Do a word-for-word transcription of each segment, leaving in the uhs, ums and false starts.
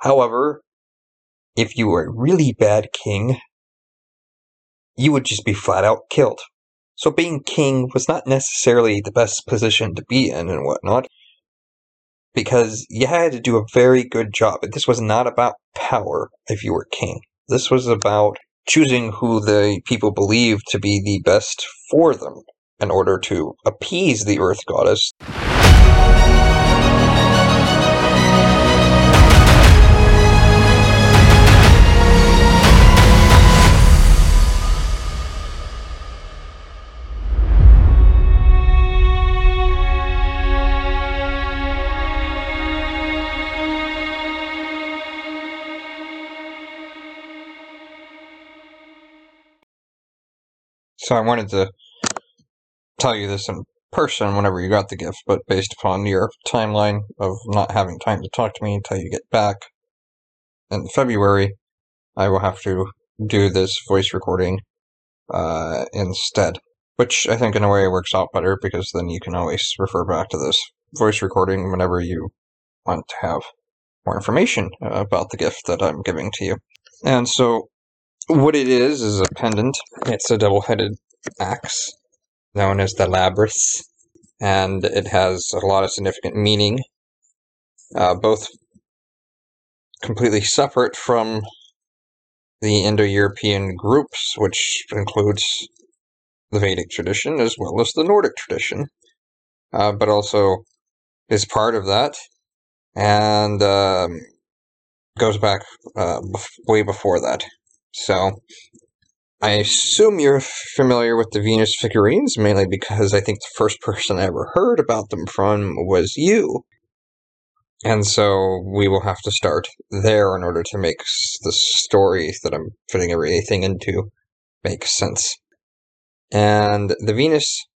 However, if you were a really bad king, you would just be flat out killed. So being king was not necessarily the best position to be in and whatnot, because you had to do a very good job. This was not about power if you were king. This was about choosing who the people believed to be the best for them in order to appease the Earth Goddess. So I wanted to tell you this in person whenever you got the gift, but based upon your timeline of not having time to talk to me until you get back in February, I will have to do this voice recording uh, instead. Which I think in a way works out better, because then you can always refer back to this voice recording whenever you want to have more information about the gift that I'm giving to you. And so what it is is a pendant. It's a double-headed axe known as the Labrys, and it has a lot of significant meaning, uh, both completely separate from the Indo-European groups, which includes the Vedic tradition as well as the Nordic tradition, uh, but also is part of that, and um, goes back uh, way before that. So I assume you're familiar with the Venus figurines, mainly because I think the first person I ever heard about them from was you. And so we will have to start there in order to make the story that I'm fitting everything into make sense. And the Venus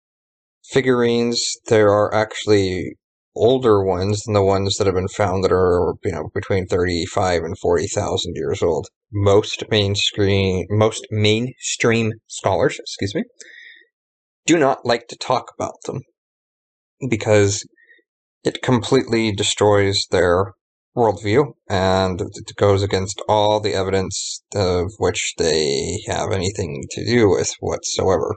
figurines, there are actually older ones than the ones that have been found that are, you know, between thirty-five and forty thousand years old. Most mainstream, most mainstream scholars, excuse me, do not like to talk about them because it completely destroys their worldview, and it goes against all the evidence of which they have anything to do with whatsoever.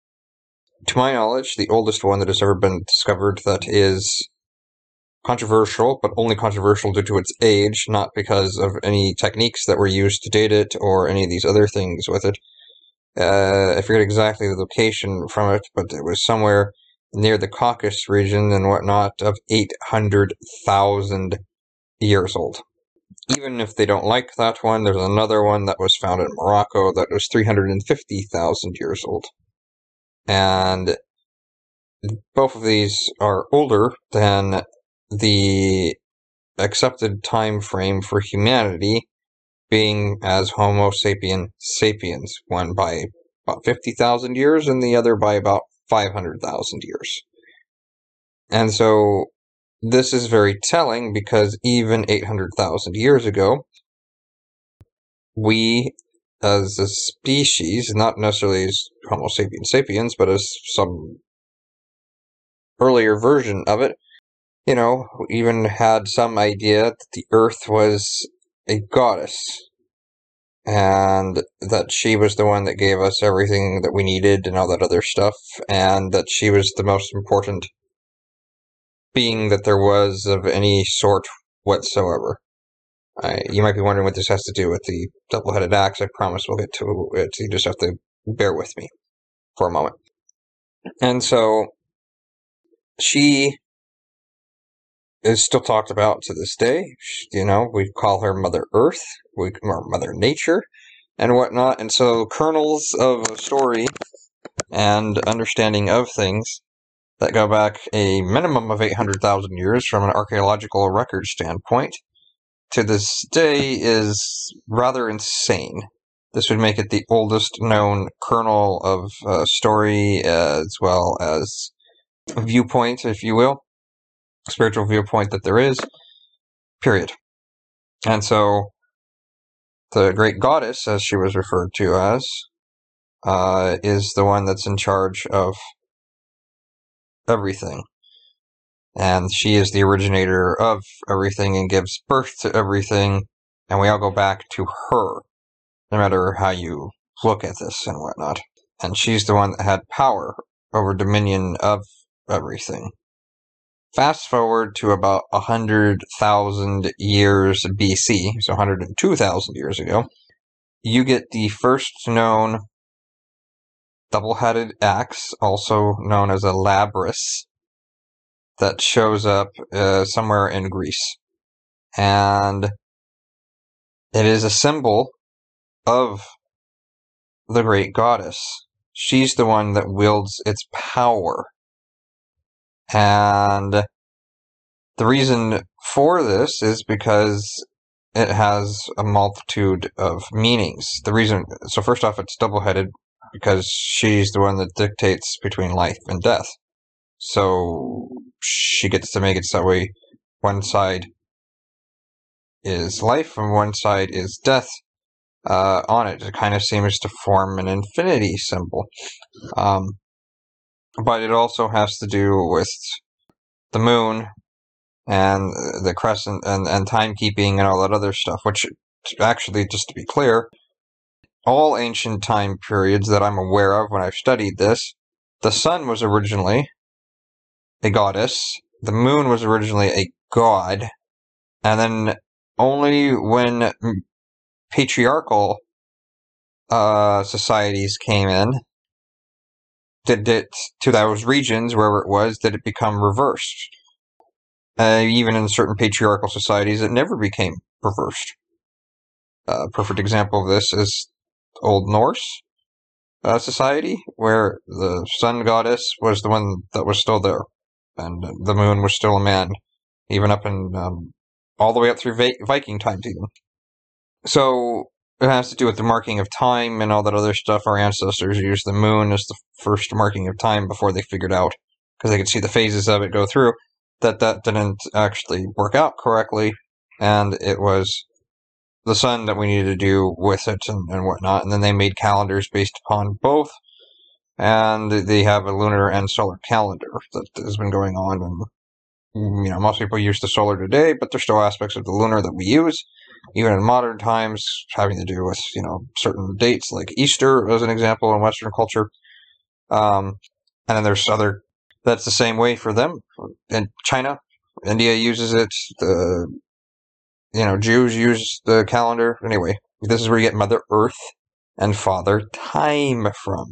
To my knowledge, the oldest one that has ever been discovered that is controversial, but only controversial due to its age, not because of any techniques that were used to date it or any of these other things with it. Uh, I forget exactly the location from it, but it was somewhere near the Caucasus region and whatnot, of eight hundred thousand years old. Even if they don't like that one, there's another one that was found in Morocco that was three hundred fifty thousand years old. And both of these are older than the accepted time frame for humanity, being as Homo sapien sapiens, one by about fifty thousand years and the other by about five hundred thousand years. And so this is very telling, because even eight hundred thousand years ago, we as a species, not necessarily as Homo sapiens sapiens, but as some earlier version of it, you know, even had some idea that the Earth was a goddess, and that she was the one that gave us everything that we needed and all that other stuff, and that she was the most important being that there was of any sort whatsoever. I, you might be wondering what this has to do with the double-headed axe. I promise we'll get to it. You just have to bear with me for a moment. And so she is still talked about to this day. You know, we call her Mother Earth, we, or Mother Nature, and whatnot. And so kernels of a story and understanding of things that go back a minimum of eight hundred thousand years from an archaeological record standpoint to this day is rather insane. This would make it the oldest known kernel of uh, story, as well as viewpoint, if you will, spiritual viewpoint that there is, period. And so the great goddess, as she was referred to as, uh, is the one that's in charge of everything. and she is the originator of everything and gives birth to everything, and we all go back to her, no matter how you look at this and whatnot. And she's the one that had power over dominion of everything. Fast forward to about one hundred thousand years B C, so one hundred two thousand years ago, you get the first known double-headed axe, also known as a labrys, that shows up uh, somewhere in Greece. And it is a symbol of the great goddess. She's the one that wields its power. And the reason for this is because it has a multitude of meanings. The reason, so first off, it's double-headed because she's the one that dictates between life and death. So she gets to make it so that way one side is life and one side is death uh, on it. It kind of seems to form an infinity symbol. Um, but it also has to do with the moon and the crescent and, and timekeeping and all that other stuff, which actually, just to be clear, all ancient time periods that I'm aware of when I've studied this, the sun was originally a goddess, the moon was originally a god, and then only when patriarchal uh, societies came in did it, to those regions, wherever it was, did it become reversed. Uh, even in certain patriarchal societies, it never became reversed. A uh, perfect example of this is Old Norse uh, society, where the sun goddess was the one that was still there, and the moon was still a man, even up in um, all the way up through Va- Viking times, even. So it has to do with the marking of time and all that other stuff. Our ancestors used the moon as the first marking of time before they figured out, because they could see the phases of it go through, that that didn't actually work out correctly, and it was the sun that we needed to do with it and, and whatnot. And then they made calendars based upon both, and they have a lunar and solar calendar that has been going on. And you know, most people use the solar today, but there's still aspects of the lunar that we use, even in modern times, having to do with, you know, certain dates, like Easter, as an example, in Western culture. Um, and then there's other, that's the same way for them. In China, India uses it, the, you know, Jews use the calendar. Anyway, this is where you get Mother Earth and Father Time from,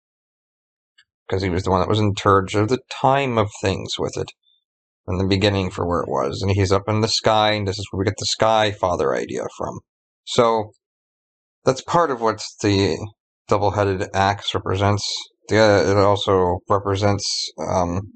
because he was the one that was in charge of the time of things with it in the beginning for where it was, and he's up in the sky, and this is where we get the Sky Father idea from. So that's part of what the double-headed axe represents. The, uh, it also represents um,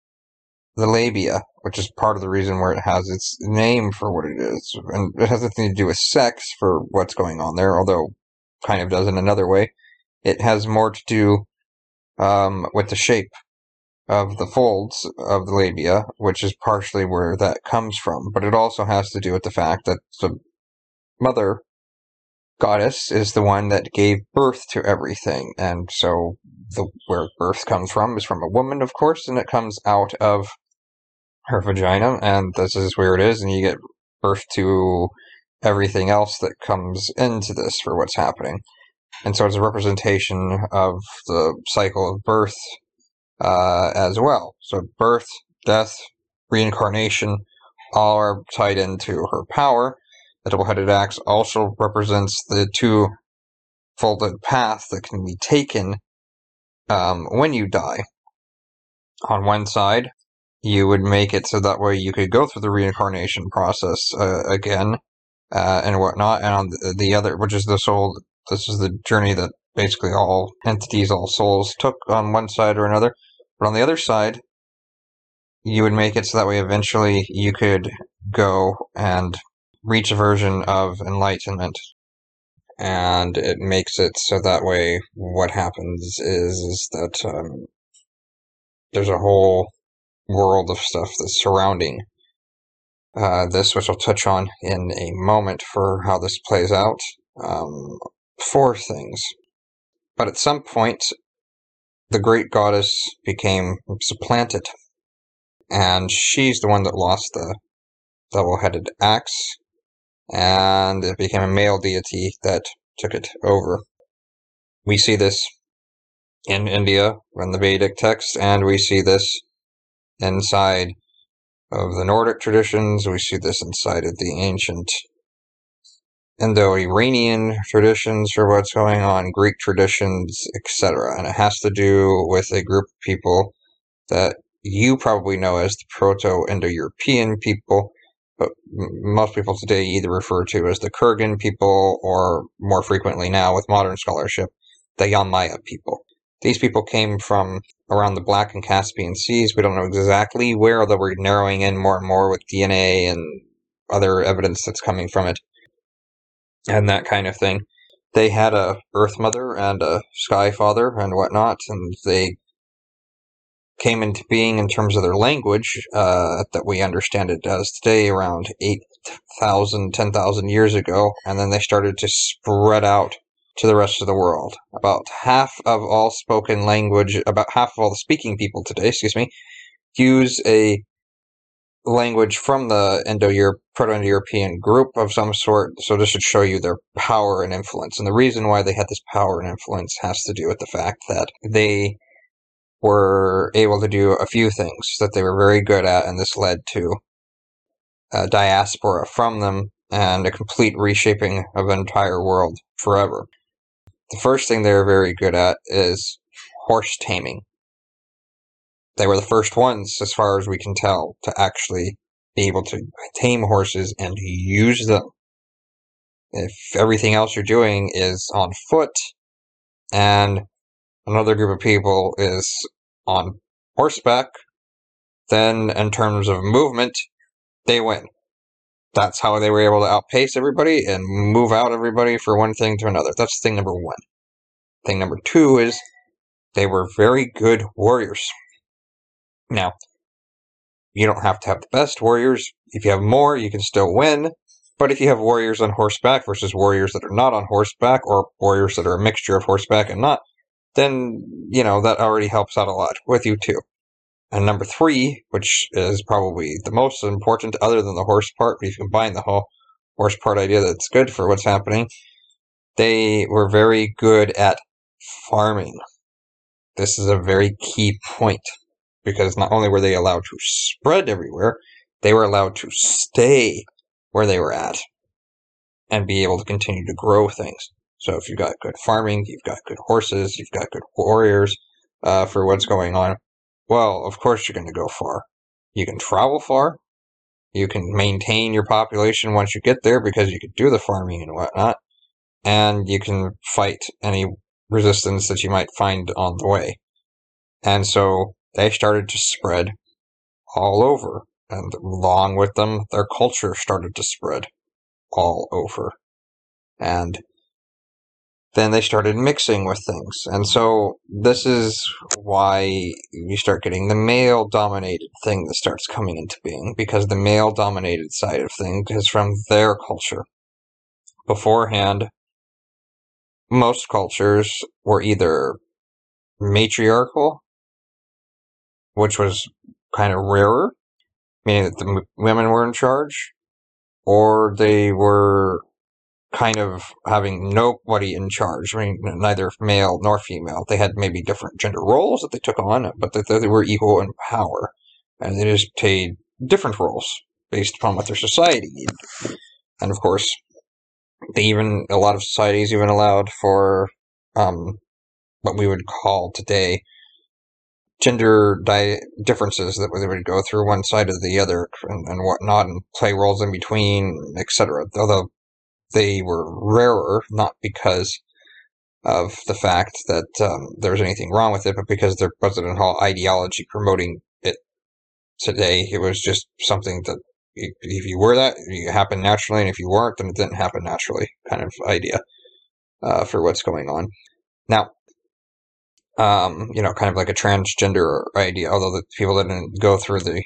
the labia, which is part of the reason where it has its name for what it is, and it has nothing to do with sex for what's going on there, although kind of does in another way. It has more to do um, with the shape of the folds of the labia, which is partially where that comes from. But it also has to do with the fact that the mother goddess is the one that gave birth to everything. And so the where birth comes from is from a woman, of course, and it comes out of her vagina, and this is where it is, and you get birth to everything else that comes into this for what's happening. And so it's a representation of the cycle of birth Uh, as well. So birth, death, reincarnation, all are tied into her power. The double-headed axe also represents the two-folded path that can be taken um, when you die. On one side, you would make it so that way you could go through the reincarnation process uh, again uh, and whatnot, and on the, the other, which is the soul, this is the journey that basically all entities, all souls took on one side or another. But on the other side, you would make it so that way eventually you could go and reach a version of enlightenment. And it makes it so that way what happens is, is that um, there's a whole world of stuff that's surrounding uh, this, which I'll touch on in a moment for how this plays out. Um, four things. But at some point, the great goddess became supplanted. and she's the one that lost the double-headed axe, and it became a male deity that took it over. We see this in India in the Vedic text, and we see this inside of the Nordic traditions. We see this inside of the ancient Indo-Iranian traditions for what's going on, Greek traditions, et cetera. And it has to do with a group of people that you probably know as the Proto-Indo-European people, but most people today either refer to as the Kurgan people, or more frequently now with modern scholarship, the Yamnaya people. These people came from around the Black and Caspian Seas. We don't know exactly where, although we're narrowing in more and more with D N A and other evidence that's coming from it, and that kind of thing. They had a Earth Mother and a Sky Father and whatnot, and they came into being in terms of their language uh, that we understand it as today around eight thousand, ten thousand years ago, and then they started to spread out to the rest of the world. About half of all spoken language, about half of all the speaking people today, excuse me, use a language from the Indo-Europe, Proto-Indo-European group of some sort, so this should show you their power and influence. And the reason why they had this power and influence has to do with the fact that they were able to do a few things that they were very good at, and this led to a diaspora from them and a complete reshaping of the entire world forever. The first thing they were very good at is horse taming. They were the first ones, as far as we can tell, to actually be able to tame horses and use them. If everything else you're doing is on foot, and another group of people is on horseback, then in terms of movement, they win. That's how they were able to outpace everybody and move out everybody from one thing to another. That's thing number one. Thing number two is they were very good warriors. Now, you don't have to have the best warriors. If you have more, you can still win. But if you have warriors on horseback versus warriors that are not on horseback, or warriors that are a mixture of horseback and not, then, you know, that already helps out a lot with you too. And number three, which is probably the most important other than the horse part, but if you combine the whole horse part idea, that's good for what's happening, they were very good at farming. This is a very key point, because not only were they allowed to spread everywhere, they were allowed to stay where they were at and be able to continue to grow things. So if you've got good farming, you've got good horses, you've got good warriors uh, for what's going on, well, of course you're going to go far. You can travel far. You can maintain your population once you get there because you can do the farming and whatnot. And you can fight any resistance that you might find on the way. And so they started to spread all over. And along with them, their culture started to spread all over. And then they started mixing with things. And so this is why you start getting the male-dominated thing that starts coming into being, because the male-dominated side of things is from their culture. Beforehand, most cultures were either matriarchal, which was kind of rarer, meaning that the women were in charge, or they were kind of having nobody in charge. I mean, neither male nor female. They had maybe different gender roles that they took on, but that they were equal in power. And they just played different roles based upon what their society needed. And of course, they even, a lot of societies even allowed for um, what we would call today gender di- differences that they would go through one side or the other and, and whatnot, and play roles in between, et cetera. Although they were rarer, not because of the fact that um, there was anything wrong with it, but because there wasn't a whole ideology promoting it today. It was just something that if you were that, it happened naturally, and if you weren't, then it didn't happen naturally, kind of idea uh, for what's going on. Now, um, you know, kind of like a transgender idea, although the people didn't go through the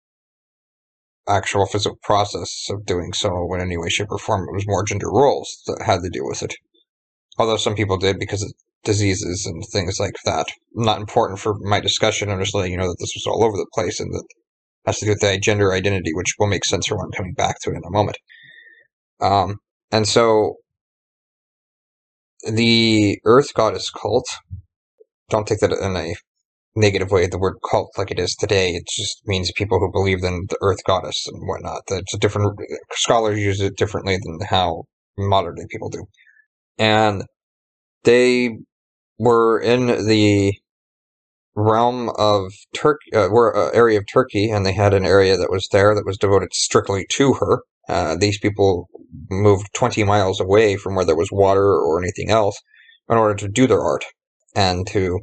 actual physical process of doing so in any way, shape, or form. It was more gender roles that had to do with it. Although some people did because of diseases and things like that. Not important for my discussion. I'm just letting you know that this was all over the place and that has to do with the gender identity, which will make sense for what I'm coming back to in a moment. Um, and so the Earth Goddess cult, don't take that in a negative way, the word cult like it is today, it just means people who believe in the Earth Goddess and whatnot. That's a different, scholars use it differently than how modern day people do. And they were in the realm of Turkey, uh, were an area of Turkey, and they had an area that was there that was devoted strictly to her. Uh, these people moved twenty miles away from where there was water or anything else in order to do their art and to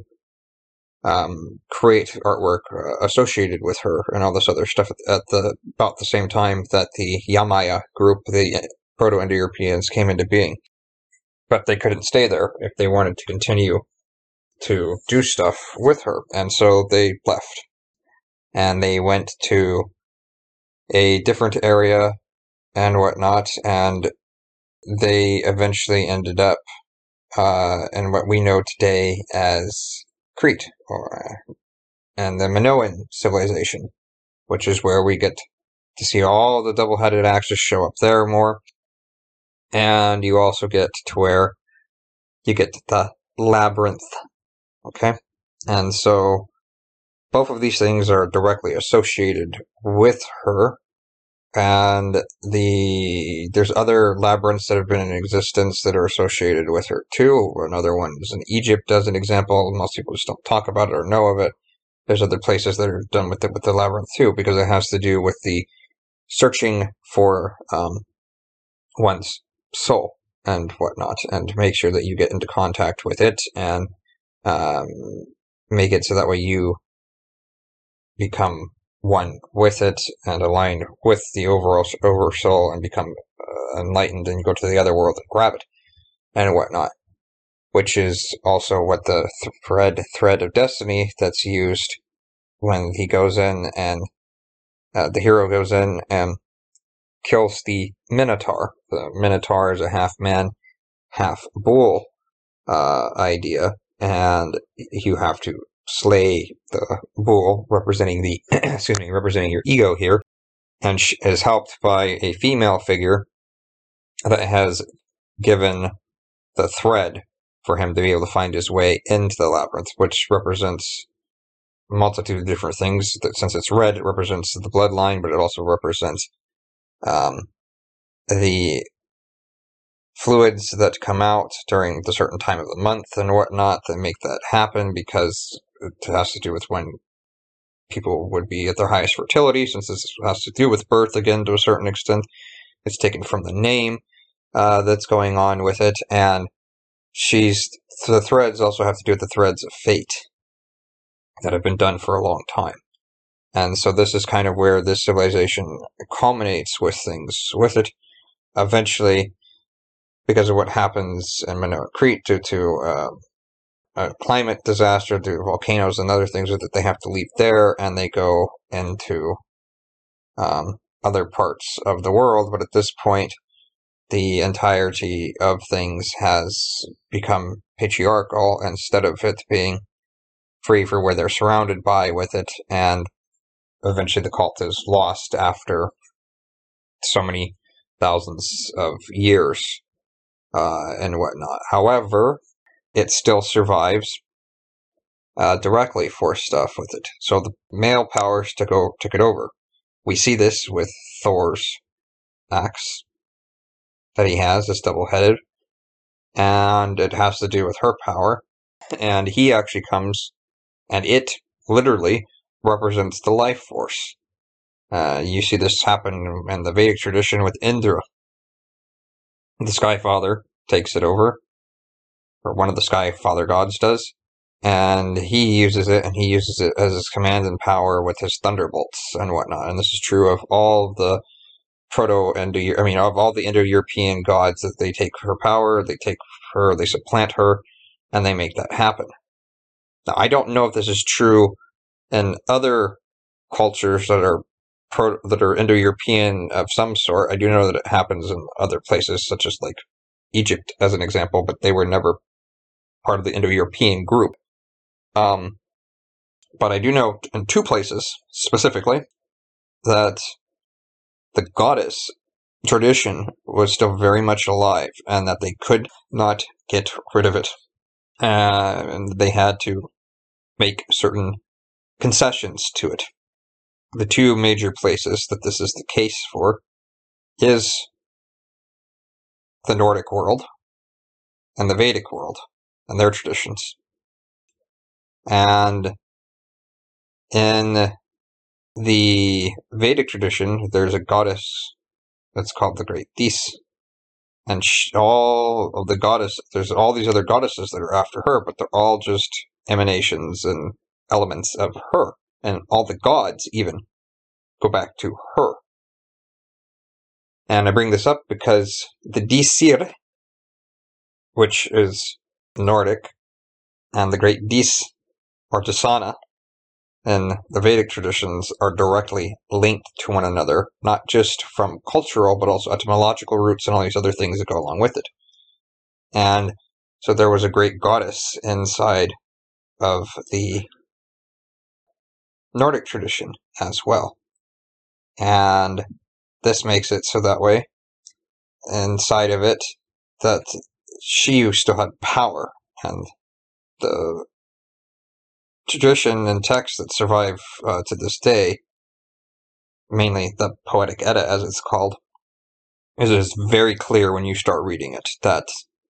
um, create artwork uh, associated with her and all this other stuff at the about the same time that the Yamaya group, the Proto-Indo-Europeans, came into being. But they couldn't stay there if they wanted to continue to do stuff with her, and so they left. And they went to a different area and whatnot, and they eventually ended up uh, in what we know today as Crete, or, and the Minoan civilization, which is where we get to see all the double-headed axes show up there more. And you also get to where you get the labyrinth, okay? And so both of these things are directly associated with her, and the there's other labyrinths that have been in existence that are associated with her too. Another one is in Egypt as an example. Most people just don't talk about it or know of it. There's other places that are done with it with the labyrinth too, because it has to do with the searching for um, one's soul and whatnot, and make sure that you get into contact with it and um, make it so that way you become one with it and aligned with the overall oversoul and become uh, enlightened, and you go to the other world and grab it and whatnot, which is also what the thread thread of destiny that's used when he goes in and uh, the hero goes in and kills the Minotaur. The Minotaur is a half man, half bull uh, idea, and you have to slay the bull, representing the excuse me, representing your ego here, and is helped by a female figure that has given the thread for him to be able to find his way into the labyrinth, which represents a multitude of different things. Since it's red, it represents the bloodline, but it also represents um, the fluids that come out during the certain time of the month and whatnot that make that happen, because it has to do with when people would be at their highest fertility, since this has to do with birth again to a certain extent. It's taken from the name uh, that's going on with it, and she's the threads also have to do with the threads of fate that have been done for a long time. And so this is kind of where this civilization culminates with things with it. Eventually, because of what happens in Minoan Crete due to uh, a climate disaster, due to volcanoes and other things, that they have to leave there and they go into um, other parts of the world. But at this point, the entirety of things has become patriarchal instead of it being free for where they're surrounded by with it, and eventually the cult is lost after so many thousands of years uh, and whatnot. However, it still survives uh, directly for stuff with it. So the male powers took, o- took it over. We see this with Thor's axe that he has, this double-headed, and it has to do with her power. And he actually comes, and it literally represents the life force. Uh, you see this happen in the Vedic tradition with Indra. The Sky Father takes it over, or one of the Sky Father gods does, and he uses it, and he uses it as his command and power with his thunderbolts and whatnot. And this is true of all the Proto-Indo, I mean, of all the Indo-European gods, that they take her power, they take her, they supplant her, and they make that happen. Now, I don't know if this is true in other cultures that are pro, that are Indo-European of some sort. I do know that it happens in other places, such as like Egypt, as an example, but they were never part of the Indo-European group. Um, but I do know in two places specifically that the goddess tradition was still very much alive, and that they could not get rid of it. Uh, and they had to make certain concessions to it. The two major places that this is the case for is the Nordic world and the Vedic world and their traditions. And in the Vedic tradition, there's a goddess that's called the Great Dis. And she, all of the goddess, there's all these other goddesses that are after her, but they're all just emanations and elements of her. And all the gods, even, go back to her. And I bring this up because the Disir, which is Nordic, and the Great Dis, or Dasana, in the Vedic traditions, are directly linked to one another, not just from cultural, but also etymological roots and all these other things that go along with it. And so there was a great goddess inside of the Nordic tradition as well. And this makes it so that way, inside of it, that she still had power, and the tradition and texts that survive uh, to this day, mainly the Poetic Edda as it's called, is it is very clear when you start reading it that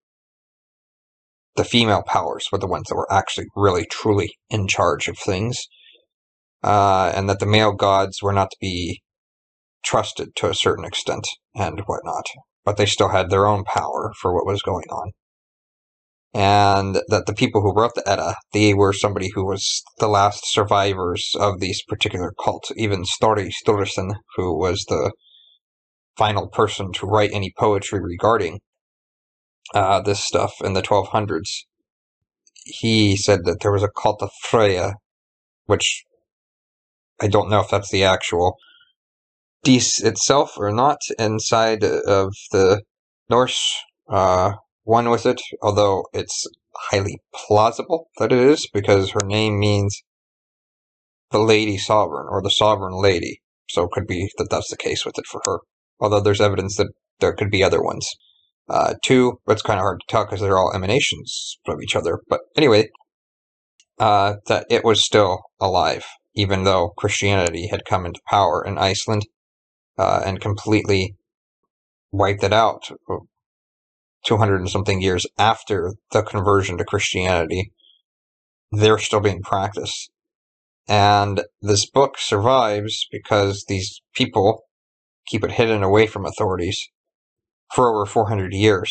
the female powers were the ones that were actually really truly in charge of things, uh, and that the male gods were not to be trusted to a certain extent and whatnot, but they still had their own power for what was going on. And that the people who wrote the Edda, they were somebody who was the last survivors of these particular cults. Even Snorri Sturluson, who was the final person to write any poetry regarding uh, this stuff in the twelve hundreds, he said that there was a cult of Freya, which I don't know if that's the actual Dis itself or not, inside of the Norse uh, one with it, although it's highly plausible that it is, because her name means the Lady Sovereign, or the Sovereign Lady, so it could be that that's the case with it for her, although there's evidence that there could be other ones. Uh, two, it's kind of hard to tell because they're all emanations of each other, but anyway, uh, that it was still alive, even though Christianity had come into power in Iceland, uh, and completely wiped it out two hundred and something years after the conversion to Christianity. They're still being practiced. And this book survives because these people keep it hidden away from authorities for over four hundred years.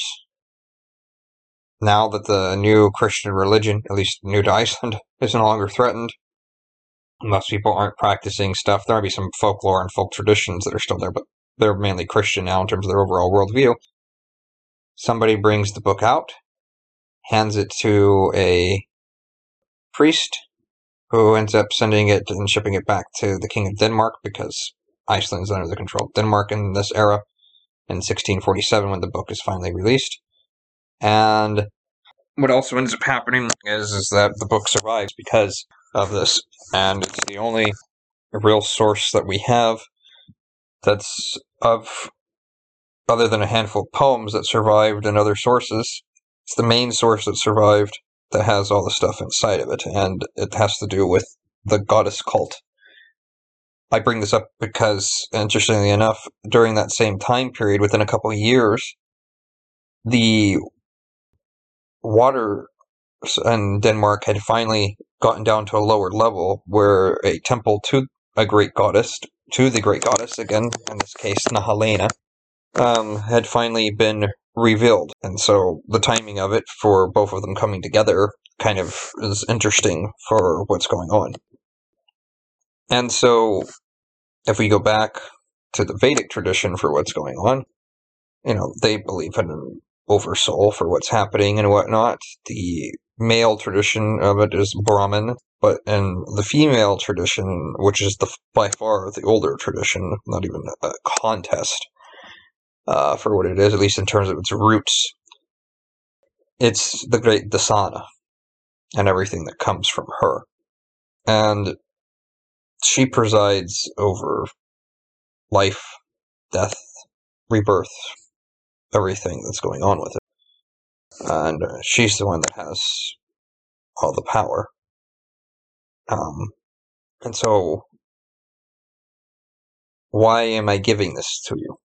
Now that the new Christian religion, at least new to Iceland, is no longer threatened, most people aren't practicing stuff. There might be some folklore and folk traditions that are still there, but they're mainly Christian now in terms of their overall worldview. Somebody brings the book out, hands it to a priest, who ends up sending it and shipping it back to the King of Denmark, because Iceland's under the control of Denmark in this era, in sixteen forty-seven when the book is finally released. And what also ends up happening is, is that the book survives because of this, and it's the only real source that we have that's of, other than a handful of poems that survived in other sources, it's the main source that survived that has all the stuff inside of it, and it has to do with the goddess cult. I bring this up because, interestingly enough, during that same time period, within a couple of years, the water in Denmark had finally gotten down to a lower level, where a temple to a great goddess, to the great goddess, again, in this case, Nahalena, um, had finally been revealed. And so the timing of it for both of them coming together kind of is interesting for what's going on. And so if we go back to the Vedic tradition for what's going on, you know, they believe in an oversoul for what's happening and whatnot. The male tradition of it is Brahman, but in the female tradition, which is the by far the older tradition, not even a contest uh, for what it is, at least in terms of its roots, it's the great Dasana and everything that comes from her. And she presides over life, death, rebirth, everything that's going on with it. And uh, she's the one that has all the power. Um, and so, why am I giving this to you?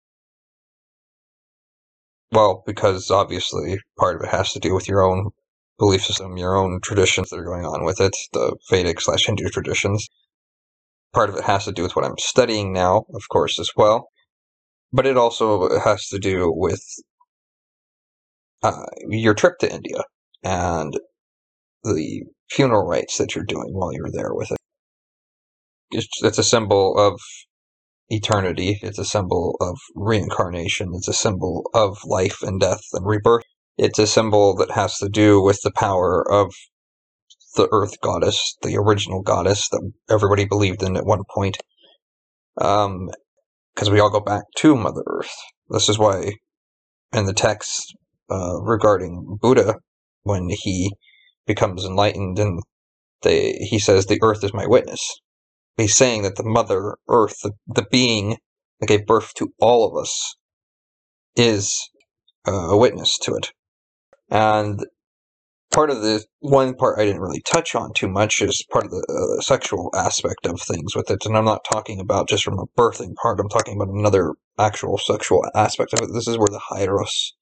Well, because obviously part of it has to do with your own belief system, your own traditions that are going on with it, the Vedic slash Hindu traditions. Part of it has to do with what I'm studying now, of course, as well. But it also has to do with uh, your trip to India and the funeral rites that you're doing while you're there with it. It's, it's a symbol of eternity. It's a symbol of reincarnation. It's a symbol of life and death and rebirth. It's a symbol that has to do with the power of the Earth Goddess, the original goddess that everybody believed in at one point. Um, because we all go back to Mother Earth. This is why in the text uh, regarding Buddha, when he becomes enlightened and they, he says, the earth is my witness. He's saying that the Mother Earth, the, the being that gave birth to all of us, is uh, a witness to it. And part of the one part I didn't really touch on too much is part of the uh, sexual aspect of things with it. And I'm not talking about just from a birthing part, I'm talking about another actual sexual aspect of it. This is where the Hieros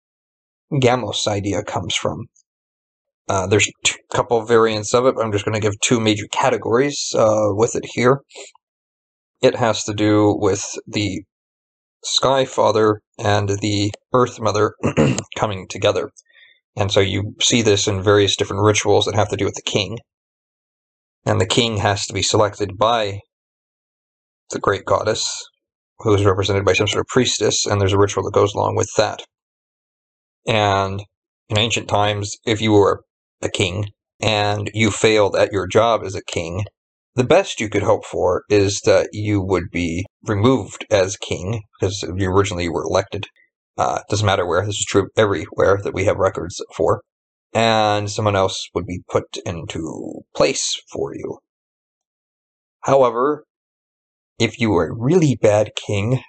Gamos idea comes from. Uh, there's a couple of variants of it, but I'm just going to give two major categories uh, with it here. It has to do with the Sky Father and the Earth Mother coming together. And so you see this in various different rituals that have to do with the king. And the king has to be selected by the great goddess, who is represented by some sort of priestess, and there's a ritual that goes along with that. And in ancient times, if you were a king and you failed at your job as a king, the best you could hope for is that you would be removed as king, because you originally were elected. Uh, doesn't matter where, this is true everywhere that we have records for. And someone else would be put into place for you. However, if you were a really bad king,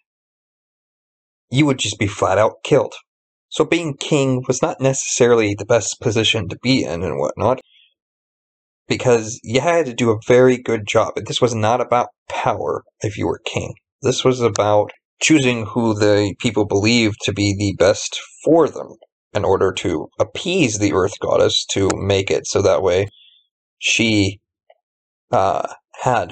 you would just be flat out killed. So being king was not necessarily the best position to be in and whatnot, because you had to do a very good job. This was not about power if you were king. This was about choosing who the people believed to be the best for them in order to appease the Earth Goddess to make it so that way she uh, had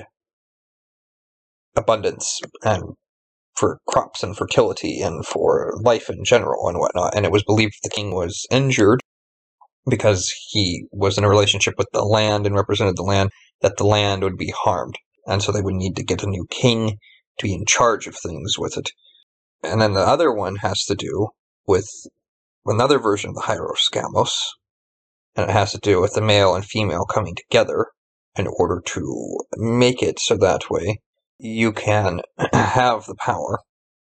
abundance and for crops and fertility and for life in general and whatnot. And it was believed the king was injured because he was in a relationship with the land and represented the land, that the land would be harmed. And so they would need to get a new king to be in charge of things with it. And then the other one has to do with another version of the Hieros Gamos, and it has to do with the male and female coming together in order to make it so that way you can have the power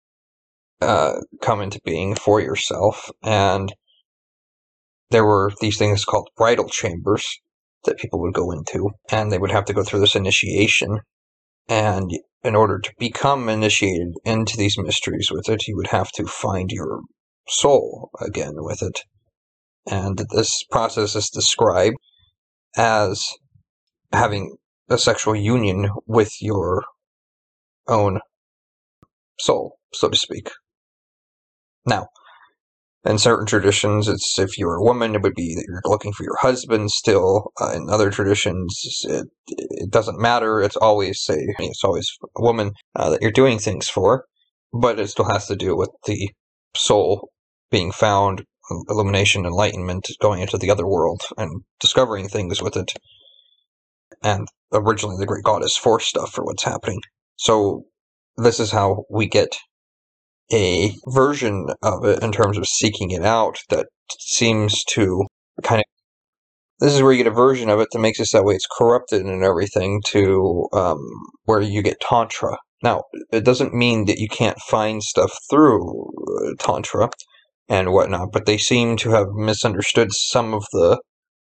uh, come into being for yourself. And there were these things called bridal chambers that people would go into, and they would have to go through this initiation. And in order to become initiated into these mysteries with it, you would have to find your soul again with it. And this process is described as having a sexual union with your own soul, so to speak. Now, in certain traditions, it's if you're a woman, it would be that you're looking for your husband still. Uh, in other traditions, it, it doesn't matter. It's always, say, it's always a woman uh, that you're doing things for, but it still has to do with the soul being found, illumination, enlightenment, going into the other world and discovering things with it. And originally the great goddess forced stuff for what's happening. So this is how we get a version of it in terms of seeking it out that seems to kind of, this is where you get a version of it that makes it that way it's corrupted and everything to um, where you get Tantra. Now, it doesn't mean that you can't find stuff through uh, Tantra and whatnot, but they seem to have misunderstood some of the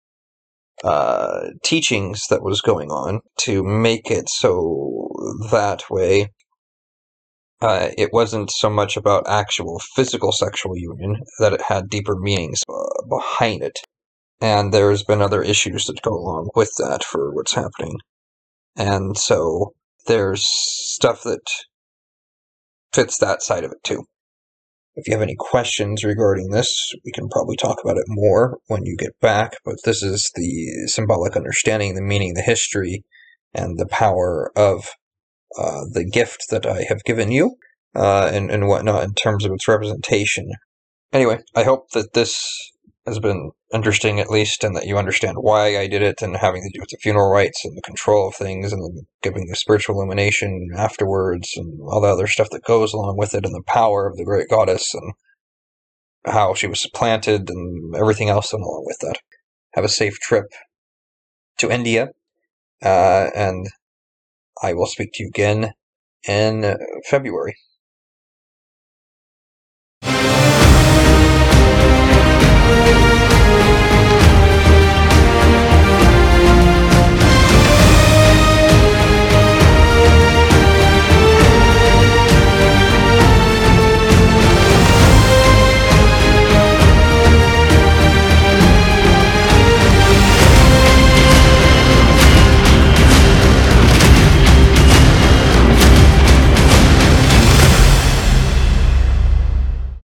uh, teachings that was going on to make it so that way Uh, it wasn't so much about actual physical sexual union, that it had deeper meanings uh, behind it. And there's been other issues that go along with that for what's happening. And so there's stuff that fits that side of it too. If you have any questions regarding this, we can probably talk about it more when you get back, but this is the symbolic understanding, the meaning, the history, and the power of uh, the gift that I have given you, uh, and, and whatnot in terms of its representation. Anyway, I hope that this has been interesting at least, and that you understand why I did it, and having to do with the funeral rites and the control of things, and the giving the spiritual illumination afterwards, and all the other stuff that goes along with it, and the power of the great goddess, and how she was supplanted, and everything else along with that. Have a safe trip to India, uh, and I will speak to you again in February.